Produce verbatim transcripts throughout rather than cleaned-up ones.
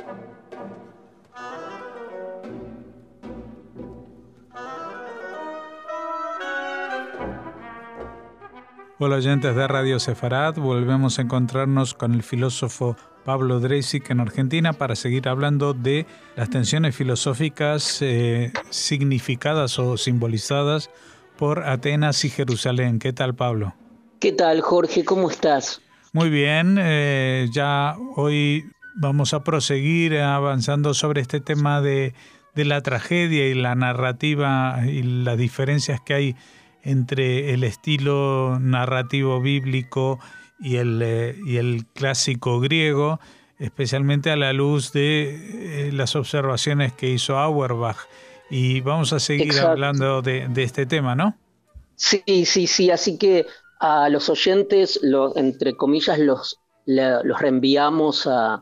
Hola oyentes de Radio Sefarad, volvemos a encontrarnos con el filósofo Pablo Dreisig en Argentina para seguir hablando de las tensiones filosóficas eh, significadas o simbolizadas por Atenas y Jerusalén. ¿Qué tal, Pablo? ¿Qué tal, Jorge? ¿Cómo estás? Muy bien, eh, ya hoy vamos a proseguir avanzando sobre este tema de, de la tragedia y la narrativa y las diferencias que hay entre el estilo narrativo bíblico y el, eh, y el clásico griego, especialmente a la luz de eh, las observaciones que hizo Auerbach. Y vamos a seguir Exacto. hablando de, de este tema, ¿no? Sí, sí, sí. Así que a los oyentes, lo, entre comillas, los, le, los reenviamos a,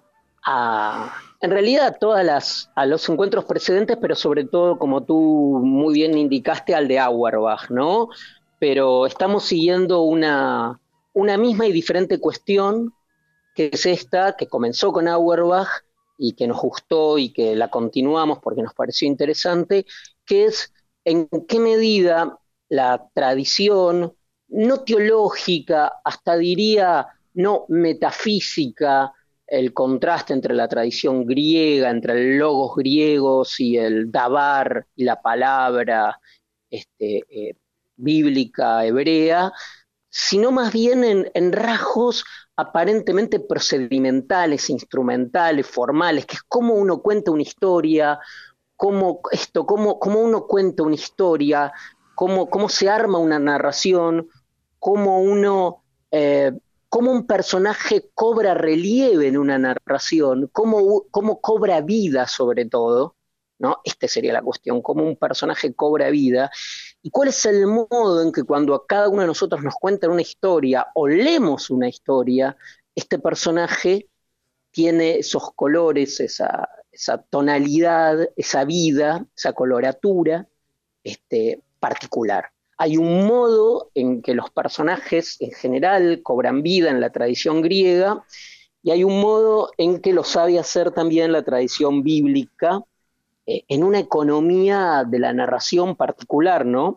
a, en realidad, a todas las, a los encuentros precedentes, pero sobre todo, como tú muy bien indicaste, al de Auerbach, ¿no? Pero estamos siguiendo una, una misma y diferente cuestión, que es esta, que comenzó con Auerbach y que nos gustó y que la continuamos porque nos pareció interesante, que es en qué medida la tradición no teológica, hasta diría no metafísica, el contraste entre la tradición griega, entre el logos griegos y el dabar y la palabra este, eh, bíblica hebrea, sino más bien en, en rasgos aparentemente procedimentales, instrumentales, formales, que es cómo uno cuenta una historia, cómo, esto, cómo, cómo uno cuenta una historia, cómo, cómo se arma una narración, cómo uno, eh, cómo un personaje cobra relieve en una narración, cómo, cómo cobra vida sobre todo, ¿no? Esta sería la cuestión, cómo un personaje cobra vida, y cuál es el modo en que cuando a cada uno de nosotros nos cuentan una historia o leemos una historia, este personaje tiene esos colores, esa, esa tonalidad, esa vida, esa coloratura este, particular. Hay un modo en que los personajes en general cobran vida en la tradición griega, y hay un modo en que lo sabe hacer también la tradición bíblica, eh, en una economía de la narración particular, ¿no?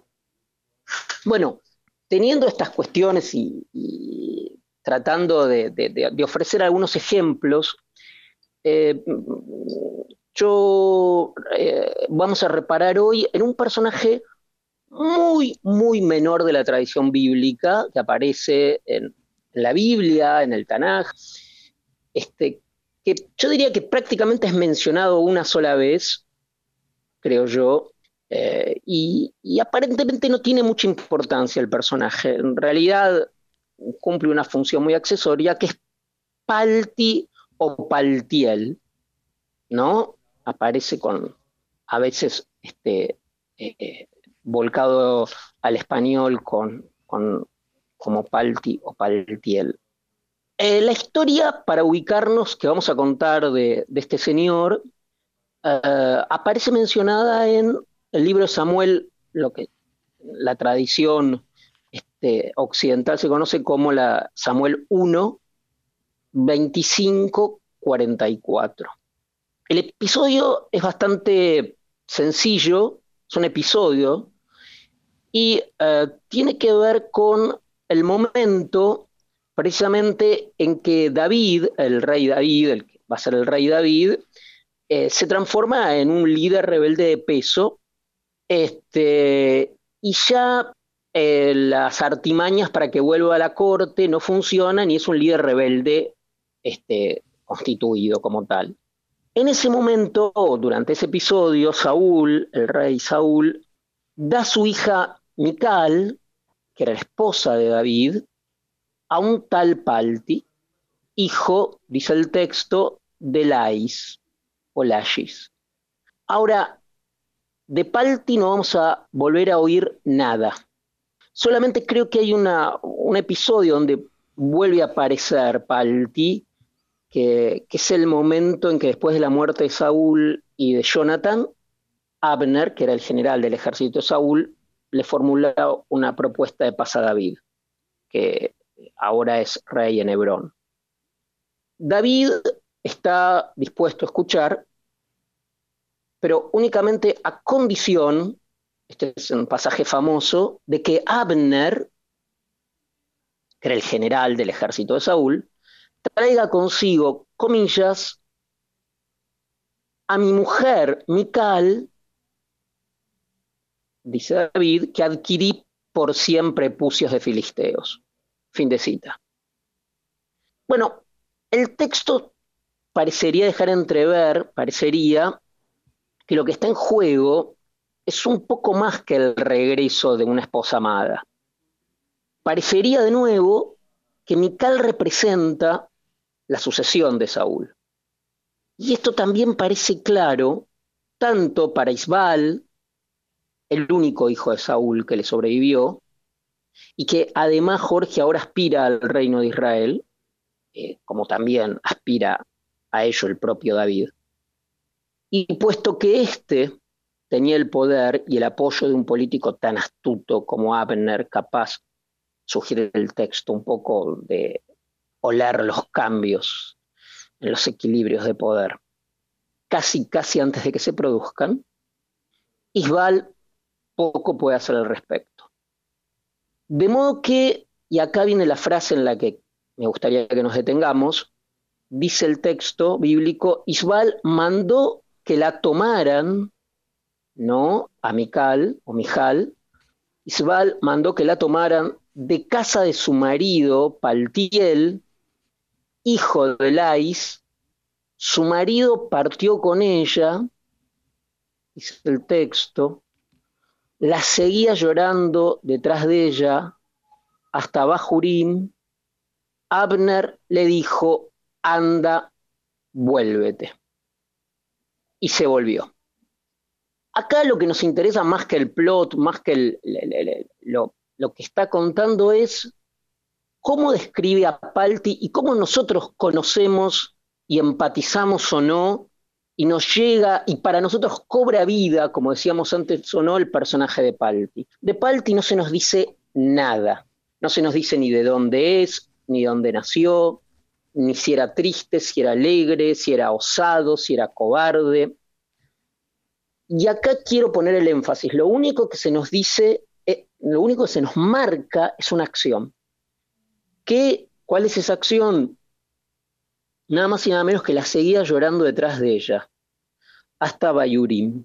Bueno, teniendo estas cuestiones y, y tratando de, de, de ofrecer algunos ejemplos, eh, yo eh, vamos a reparar hoy en un personaje muy, muy menor de la tradición bíblica, que aparece en, en la Biblia, en el Tanaj, este, que yo diría que prácticamente es mencionado una sola vez, creo yo, eh, y, y aparentemente no tiene mucha importancia el personaje. En realidad cumple una función muy accesoria, que es Palti o Paltiel, ¿no? Aparece con, a veces, este, eh, volcado al español con, con, como Palti o Paltiel. Eh, la historia, para ubicarnos, que vamos a contar de, de este señor, eh, aparece mencionada en el libro de Samuel, lo que la tradición este, occidental se conoce como la Samuel uno, veinticinco, cuarenta y cuatro. El episodio es bastante sencillo, es un episodio, y eh, tiene que ver con el momento precisamente en que David, el rey David, el que va a ser el rey David, eh, se transforma en un líder rebelde de peso, este, y ya eh, las artimañas para que vuelva a la corte no funcionan y es un líder rebelde este, constituido como tal. En ese momento, durante ese episodio, Saúl, el rey Saúl, da a su hija Mical, que era la esposa de David, a un tal Palti, hijo, dice el texto, de Lais o Lachis. Ahora, de Palti no vamos a volver a oír nada. Solamente creo que hay una, un episodio donde vuelve a aparecer Palti, que, que es el momento en que después de la muerte de Saúl y de Jonathan, Abner, que era el general del ejército de Saúl, le formula una propuesta de paz a David, que ahora es rey en Hebrón. David está dispuesto a escuchar, pero únicamente a condición, este es un pasaje famoso, de que Abner, que era el general del ejército de Saúl, traiga consigo, comillas, a mi mujer Mical, dice David, que adquirí por cien prepucios de filisteos. Fin de cita. Bueno, el texto parecería dejar entrever, parecería que lo que está en juego es un poco más que el regreso de una esposa amada. Parecería de nuevo que Mical representa la sucesión de Saúl. Y esto también parece claro tanto para Isbal, el único hijo de Saúl que le sobrevivió, y que además Jorge ahora aspira al reino de Israel, eh, como también aspira a ello el propio David. Y puesto que éste tenía el poder y el apoyo de un político tan astuto como Abner, capaz, sugiere el texto, un poco de oler los cambios en los equilibrios de poder, casi, casi antes de que se produzcan, Isbal poco puede hacer al respecto. De modo que, y acá viene la frase en la que me gustaría que nos detengamos, dice el texto bíblico, Isbal mandó que la tomaran, ¿no? A Mical o Mijal, Isbal mandó que la tomaran de casa de su marido, Paltiel, hijo de Lais. Su marido partió con ella, dice el texto, la seguía llorando detrás de ella hasta Bahurim. Abner le dijo, anda, vuélvete. Y se volvió. Acá lo que nos interesa más que el plot, más que el, el, el, el, lo, lo que está contando es cómo describe a Palti y cómo nosotros conocemos y empatizamos o no, y nos llega, y para nosotros cobra vida, como decíamos antes o no, el personaje de Palti. De Palti no se nos dice nada, no se nos dice ni de dónde es, ni dónde nació, ni si era triste, si era alegre, si era osado, si era cobarde. Y acá quiero poner el énfasis, lo único que se nos dice, eh, lo único que se nos marca es una acción. ¿Qué, ¿Cuál es esa acción? Nada más y nada menos que la seguía llorando detrás de ella, hasta Bayurim.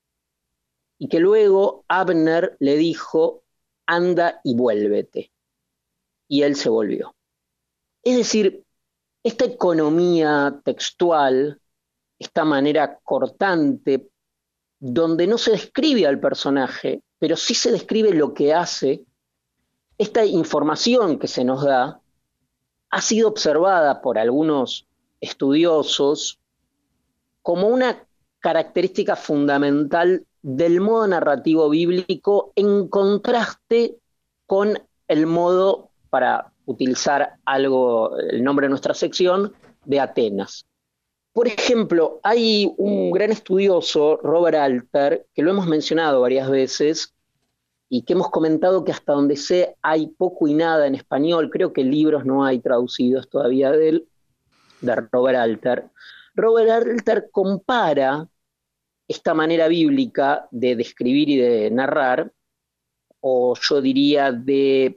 Y que luego Abner le dijo, anda y vuélvete. Y él se volvió. Es decir, esta economía textual, esta manera cortante, donde no se describe al personaje, pero sí se describe lo que hace, esta información que se nos da, ha sido observada por algunos estudiosos como una característica fundamental del modo narrativo bíblico en contraste con el modo, para utilizar algo, el nombre de nuestra sección, de Atenas. Por ejemplo, hay un gran estudioso, Robert Alter, que lo hemos mencionado varias veces y que hemos comentado que hasta donde sé hay poco y nada en español, creo que libros no hay traducidos todavía de él, de Robert Alter. Robert Alter compara esta manera bíblica de describir y de narrar, o yo diría de,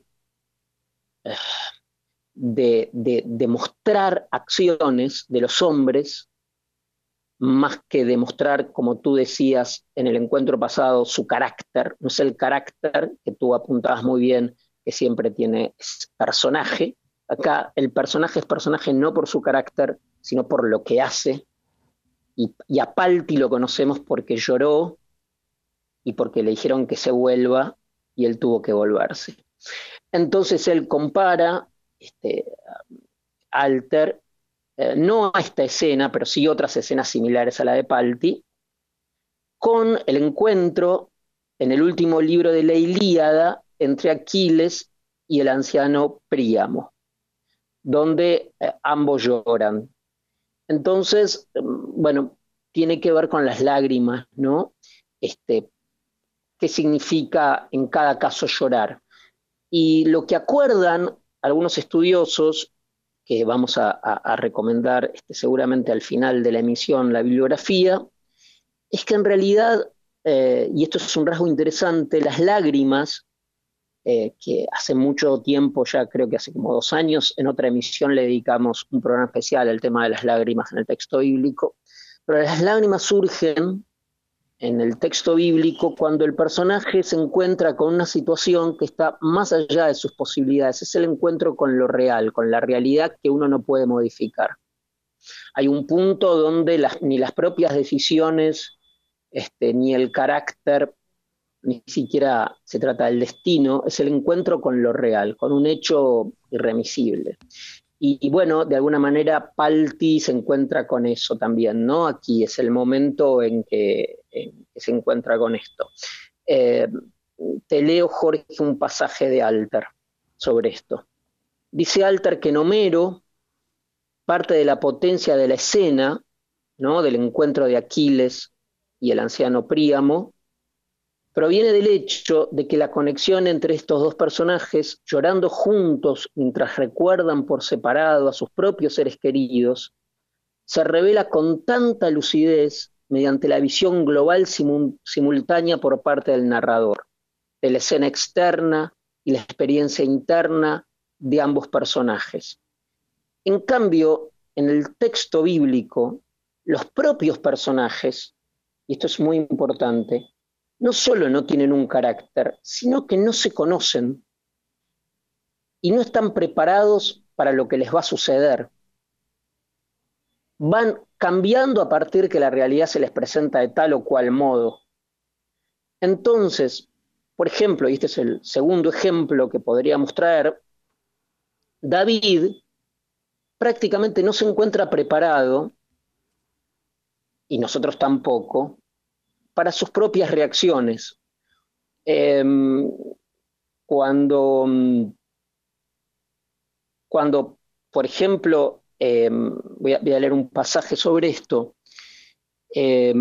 de, de, de mostrar acciones de los hombres, más que demostrar, como tú decías en el encuentro pasado, su carácter. No es el carácter que tú apuntabas muy bien, que siempre tiene personaje. Acá el personaje es personaje no por su carácter, sino por lo que hace. Y, y a Palti lo conocemos porque lloró y porque le dijeron que se vuelva y él tuvo que volverse. Entonces él compara, este, Alter, eh, no a esta escena, pero sí otras escenas similares a la de Palti, con el encuentro en el último libro de la Ilíada entre Aquiles y el anciano Príamo, donde eh, ambos lloran. Entonces, bueno, tiene que ver con las lágrimas, ¿no? Este, ¿qué significa en cada caso llorar? Y lo que acuerdan algunos estudiosos que vamos a, a, a recomendar este, seguramente al final de la emisión, la bibliografía, es que en realidad, eh, y esto es un rasgo interesante, las lágrimas, eh, que hace mucho tiempo, ya creo que hace como dos años, en otra emisión le dedicamos un programa especial al tema de las lágrimas en el texto bíblico, pero las lágrimas surgen en el texto bíblico cuando el personaje se encuentra con una situación que está más allá de sus posibilidades, es el encuentro con lo real, con la realidad que uno no puede modificar. Hay un punto donde las, ni las propias decisiones, este, ni el carácter, ni siquiera se trata del destino, es el encuentro con lo real, con un hecho irremisible. Y, y bueno, de alguna manera Palti se encuentra con eso también, ¿no? Aquí es el momento en que, en que se encuentra con esto. Eh, te leo, Jorge, un pasaje de Alter sobre esto. Dice Alter que en Homero, parte de la potencia de la escena, ¿no?, del encuentro de Aquiles y el anciano Príamo, proviene del hecho de que la conexión entre estos dos personajes, llorando juntos mientras recuerdan por separado a sus propios seres queridos, se revela con tanta lucidez mediante la visión global simul- simultánea por parte del narrador, de la escena externa y la experiencia interna de ambos personajes. En cambio, en el texto bíblico, los propios personajes, y esto es muy importante, no solo no tienen un carácter, sino que no se conocen y no están preparados para lo que les va a suceder. Van cambiando a partir que la realidad se les presenta de tal o cual modo. Entonces, por ejemplo, y este es el segundo ejemplo que podríamos traer, David prácticamente no se encuentra preparado, y nosotros tampoco, para sus propias reacciones. Eh, cuando, cuando, por ejemplo, eh, voy, a, voy a leer un pasaje sobre esto, eh,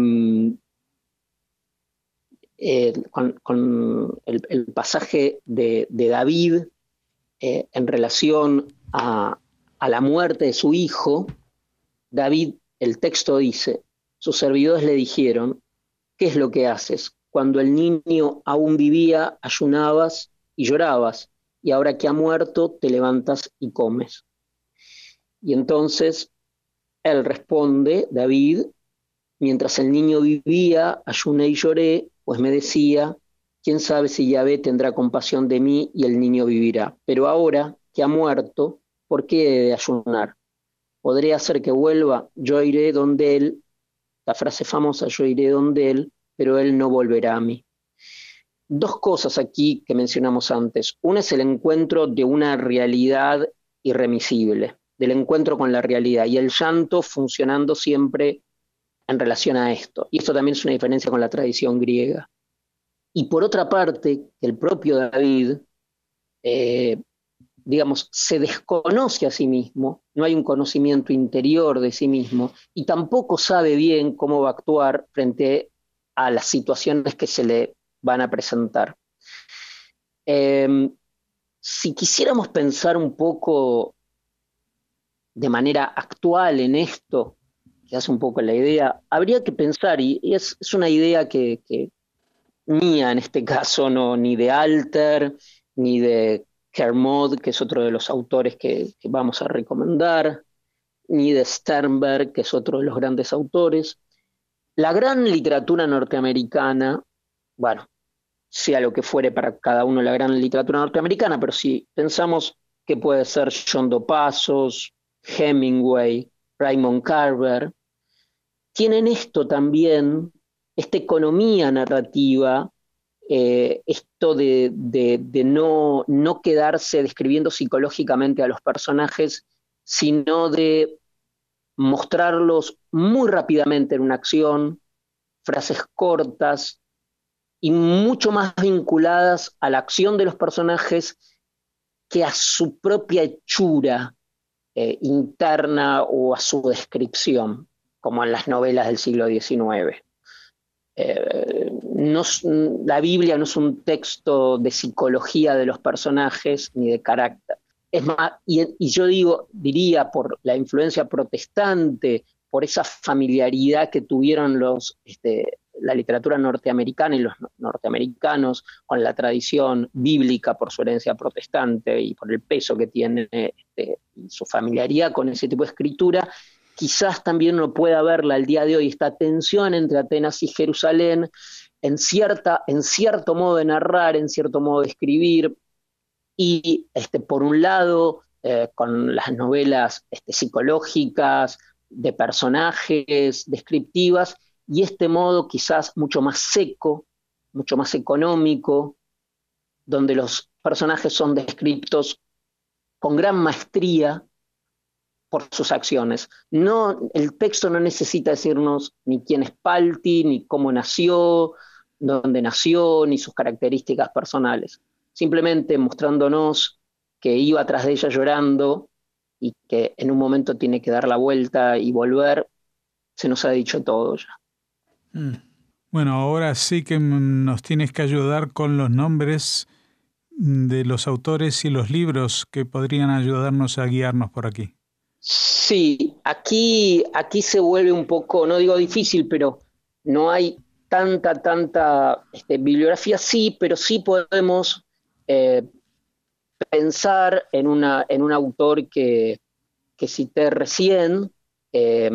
eh, con, con el, el pasaje de, de David eh, en relación a, a la muerte de su hijo. David, el texto dice, sus servidores le dijeron, ¿qué es lo que haces? Cuando el niño aún vivía, ayunabas y llorabas, y ahora que ha muerto, te levantas y comes. Y entonces él responde, David, mientras el niño vivía, ayuné y lloré, pues me decía, quién sabe si Yahvé tendrá compasión de mí y el niño vivirá. Pero ahora que ha muerto, ¿por qué he de ayunar? ¿Podré hacer que vuelva? Yo iré donde él, la frase famosa, yo iré donde él, pero él no volverá a mí. Dos cosas aquí que mencionamos antes. Una es el encuentro de una realidad irremisible, del encuentro con la realidad, y el llanto funcionando siempre en relación a esto. Y esto también es una diferencia con la tradición griega. Y por otra parte, el propio David, eh, digamos, se desconoce a sí mismo, no hay un conocimiento interior de sí mismo, y tampoco sabe bien cómo va a actuar frente a las situaciones que se le van a presentar. Eh, si quisiéramos pensar un poco de manera actual en esto, que hace un poco la idea, habría que pensar, y es, es una idea que, que mía en este caso, no, ni de Alter, ni de Kermode, que es otro de los autores que, que vamos a recomendar, ni de Sternberg, que es otro de los grandes autores. La gran literatura norteamericana, bueno, sea lo que fuere para cada uno la gran literatura norteamericana, pero si pensamos que puede ser John Dos Passos, Hemingway, Raymond Carver, tienen esto también, esta economía narrativa, eh, esto de, de, de no, no quedarse describiendo psicológicamente a los personajes, sino de mostrarlos muy rápidamente en una acción, frases cortas y mucho más vinculadas a la acción de los personajes que a su propia hechura eh, interna o a su descripción, como en las novelas del siglo diecinueve. Eh, no, la Biblia no es un texto de psicología de los personajes ni de carácter. Es más, y, y yo digo, diría por la influencia protestante, por esa familiaridad que tuvieron los, este, la literatura norteamericana y los norteamericanos con la tradición bíblica por su herencia protestante y por el peso que tiene este, y su familiaridad con ese tipo de escritura, quizás también no pueda haberla al día de hoy, esta tensión entre Atenas y Jerusalén, en, cierta, en cierto modo de narrar, en cierto modo de escribir, y este, por un lado, eh, con las novelas este, psicológicas, de personajes, descriptivas, y este modo quizás mucho más seco, mucho más económico, donde los personajes son descritos con gran maestría por sus acciones. No, el texto no necesita decirnos ni quién es Palti, ni cómo nació, dónde nació, ni sus características personales. Simplemente mostrándonos que iba tras de ella llorando y que en un momento tiene que dar la vuelta y volver, se nos ha dicho todo ya. Mm. Bueno, ahora sí que nos tienes que ayudar con los nombres de los autores y los libros que podrían ayudarnos a guiarnos por aquí. Sí, aquí, aquí se vuelve un poco, no digo difícil, pero no hay tanta, tanta este, bibliografía, sí, pero sí podemos eh, pensar en, una, en un autor que, que cité recién, eh,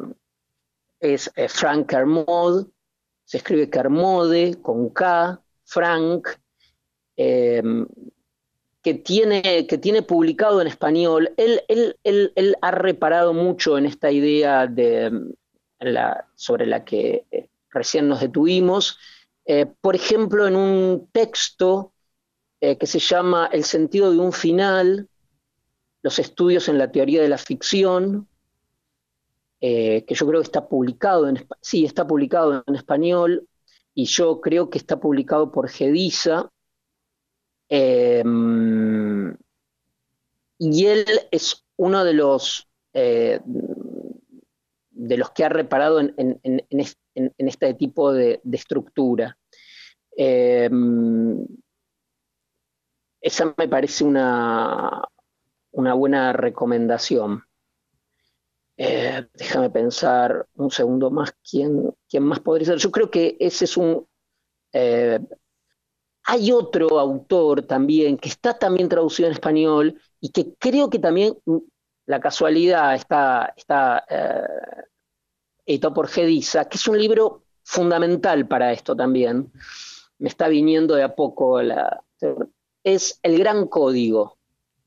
es eh, Frank Kermode, se escribe Kermode con K, Frank, eh, que, tiene, que tiene publicado en español. Él, él, él, él ha reparado mucho en esta idea de, la, sobre la que eh, recién nos detuvimos, eh, por ejemplo, en un texto eh, que se llama El sentido de un final, los estudios en la teoría de la ficción, eh, que yo creo que está publicado en, sí, está publicado en español, y yo creo que está publicado por Gediza, eh, y él es uno de los eh, de los que ha reparado en, en, en, en, en este tipo de, de estructura. Eh, esa me parece una, una buena recomendación. Eh, déjame pensar un segundo más, ¿quién, quién más podría ser? Yo creo que ese es un... Eh, hay otro autor también que está también traducido en español y que creo que también, la casualidad, está, está eh, editado por Gediza, que es un libro fundamental para esto también. Me está viniendo de a poco. La, es El Gran Código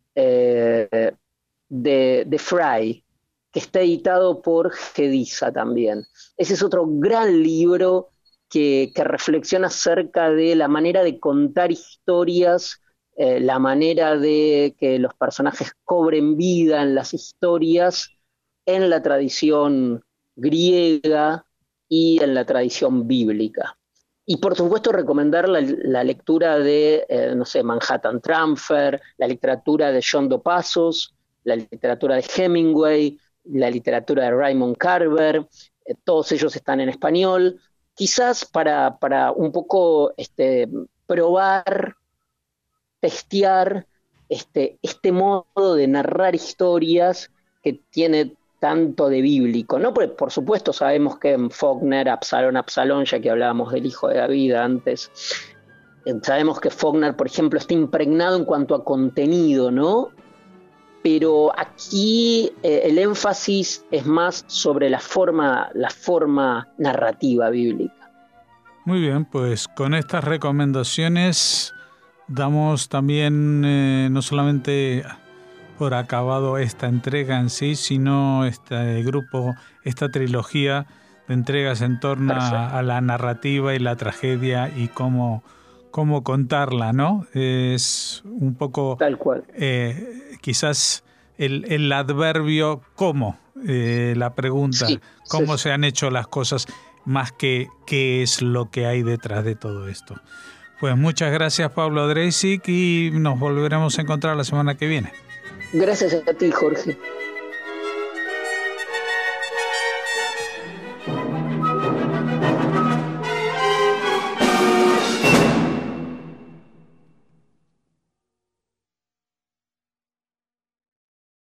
eh, de, de Fry, que está editado por Gediza también. Ese es otro gran libro que, que reflexiona acerca de la manera de contar historias, eh, la manera de que los personajes cobren vida en las historias en la tradición griega y en la tradición bíblica. Y por supuesto recomendar la, la lectura de, eh, no sé, Manhattan Transfer, la literatura de John Dos Passos, la literatura de Hemingway, la literatura de Raymond Carver, eh, todos ellos están en español, quizás para, para un poco este, probar, testear este, este modo de narrar historias que tiene tanto de bíblico, ¿no? Porque, por supuesto, sabemos que en Faulkner, Absalón, Absalón, ya que hablábamos del hijo de David antes, eh, sabemos que Faulkner, por ejemplo, está impregnado en cuanto a contenido, ¿no? Pero aquí eh, el énfasis es más sobre la forma, la forma narrativa bíblica. Muy bien, pues con estas recomendaciones damos también eh, no solamente por acabado esta entrega en sí, sino este grupo, esta trilogía de entregas en torno a, a la narrativa y la tragedia y cómo, cómo contarla, ¿no? Es un poco... Tal cual. Eh, quizás el, el adverbio cómo, eh, la pregunta, sí, cómo sí. se han hecho las cosas, más que qué es lo que hay detrás de todo esto. Pues muchas gracias, Pablo Dreisig, y nos volveremos a encontrar la semana que viene. Gracias a ti, Jorge.